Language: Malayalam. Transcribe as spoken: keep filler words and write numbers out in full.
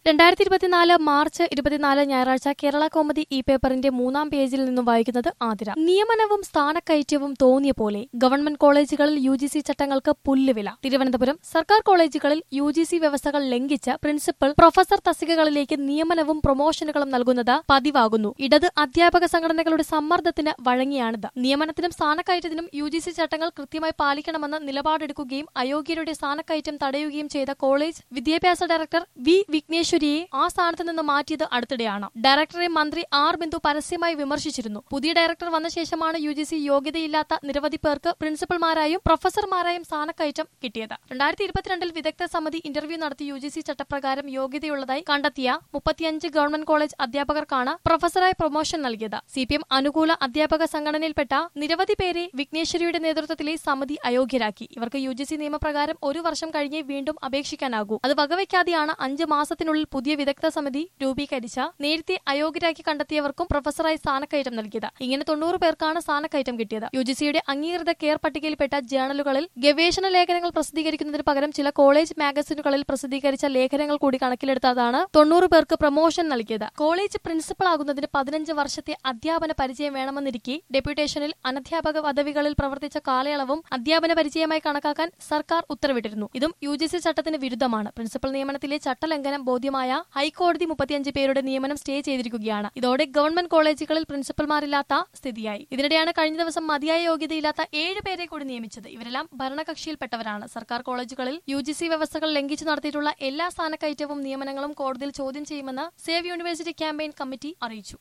രണ്ടായിരത്തി ഇരുപത്തിനാല് മാർച്ച് ഇരുപത്തിനാല് ഞായറാഴ്ച കേരള കൗമുദി ഇ പേപ്പറിന്റെ മൂന്നാം പേജിൽ നിന്നും വായിക്കുന്നത് ആതിര. നിയമനവും സ്ഥാനക്കയറ്റവും തോന്നിയ പോലെ ഗവൺമെന്റ് കോളേജുകളിൽ യു ജി സി ചട്ടങ്ങൾക്ക് പുല്ലുവില. തിരുവനന്തപുരം സർക്കാർ കോളേജുകളിൽ യു ജി സി വ്യവസ്ഥകൾ ലംഘിച്ച് പ്രിൻസിപ്പൽ, പ്രൊഫസർ തസ്തികകളിലേക്ക് നിയമനവും പ്രൊമോഷനുകളും നൽകുന്നത് പതിവാകുന്നു. ഇടത് അധ്യാപക സംഘടനകളുടെ സമ്മർദ്ദത്തിന് വഴങ്ങിയാണിത്. നിയമനത്തിനും സ്ഥാനക്കയറ്റത്തിനും യു ജി സി ചട്ടങ്ങൾ കൃത്യമായി പാലിക്കണമെന്ന് നിലപാടെടുക്കുകയും അയോഗ്യരുടെ സ്ഥാനക്കയറ്റം തടയുകയും ചെയ്ത കോളേജ് വിദ്യാഭ്യാസ ഡയറക്ടർ വി വിഘ്നേശ്വരിയെ ആ സ്ഥാനത്ത് നിന്ന് മാറ്റിയത് അടുത്തിടെയാണ്. ഡയറക്ടറെ മന്ത്രി ആർ ബിന്ദു പരസ്യമായി വിമർശിച്ചിരുന്നു. പുതിയ ഡയറക്ടർ വന്ന ശേഷമാണ് യു ജി സി യോഗ്യതയില്ലാത്ത നിരവധി പേർക്ക് പ്രിൻസിപ്പൽമാരായും പ്രൊഫസർമാരായും സ്ഥാനക്കയറ്റം കിട്ടിയത്. രണ്ടായിരത്തി ഇരുപത്തിരണ്ടിൽ വിദഗ്ധ സമിതി ഇന്റർവ്യൂ നടത്തി യു ജി സി ചട്ടപ്രകാരം യോഗ്യതയുള്ളതായി കണ്ടെത്തിയ മുപ്പത്തിയഞ്ച് ഗവൺമെന്റ് കോളേജ് അധ്യാപകർക്കാണ് പ്രൊഫസറായി പ്രൊമോഷൻ നൽകിയത്. സി പി എം അനുകൂല അധ്യാപക സംഘടനയിൽപ്പെട്ട നിരവധി പേരെ വിഘ്നേശ്വരിയുടെ നേതൃത്വത്തിലെ സമിതി അയോഗ്യരാക്കി. ഇവർക്ക് യു ജി സി നിയമപ്രകാരം ഒരു വർഷം കഴിഞ്ഞേ വീണ്ടും അപേക്ഷിക്കാനാകൂ. അത് വകവയ്ക്കാതെയാണ് അഞ്ച് മാസത്തിനുള്ളിൽ പുതിയ വിദഗ്ധ സമിതി രൂപീകരിച്ച നേരത്തെ അയോഗ്യരാക്കി കണ്ടെത്തിയവർക്കും പ്രൊഫസറായി സ്ഥാനക്കയറ്റം നൽകിയത്. ഇങ്ങനെ തൊണ്ണൂറ് പേർക്കാണ് സ്ഥാനക്കയറ്റം കിട്ടിയത്. യു ജി സിയുടെ അംഗീകൃത കെയർ പട്ടികയിൽപ്പെട്ട ജേണലുകളിൽ ഗവേഷണ ലേഖനങ്ങൾ പ്രസിദ്ധീകരിക്കുന്നതിന് പകരം ചില കോളേജ് മാഗസിനുകളിൽ പ്രസിദ്ധീകരിച്ച ലേഖനങ്ങൾ കൂടി കണക്കിലെടുത്താണ് തൊണ്ണൂറ് പേർക്ക് പ്രൊമോഷൻ നൽകിയത്. കോളേജ് പ്രിൻസിപ്പൽ ആകുന്നതിന് പതിനഞ്ച് വർഷത്തെ അധ്യാപന പരിചയം വേണമെന്നിരിക്കെ ഡെപ്യൂട്ടേഷനിൽ അനധ്യാപക പദവികളിൽ പ്രവർത്തിച്ച കാലയളവും അധ്യാപന പരിചയമായി കണക്കാക്കാൻ സർക്കാർ ഉത്തരവിട്ടിരുന്നു. ഇതും യു ജി സി ചട്ടത്തിന് വിരുദ്ധമാണ്. പ്രിൻസിപ്പൽ നിയമനത്തിലെ ചട്ടലംഘനം ബോധ്യമായ ഹൈക്കോടതി മുപ്പത്തിയഞ്ച് പേരുടെ നിയമനം സ്റ്റേ ചെയ്തിരിക്കുകയാണ്. ഇതോടെ ഗവൺമെന്റ് കോളേജുകളിൽ പ്രിൻസിപ്പൽമാരില്ലാത്ത സ്ഥിതിയായി. ഇതിനിടെയാണ് കഴിഞ്ഞ ദിവസം മതിയായ യോഗ്യതയില്ലാത്ത ഏഴ് പേരെ കൂടി നിയമിച്ചത്. ഇവരെല്ലാം ഭരണകക്ഷിയിൽപ്പെട്ടവരാണ്. സർക്കാർ കോളേജുകളിൽ യു ജി സി വ്യവസ്ഥകൾ ലംഘിച്ചു നടത്തിയിട്ടുള്ള എല്ലാ സ്ഥാനക്കയറ്റവും നിയമനങ്ങളും കോടതിയിൽ ചോദ്യം ചെയ്യുമെന്ന് സേവ് യൂണിവേഴ്സിറ്റി ക്യാമ്പയിൻ കമ്മിറ്റി അറിയിച്ചു.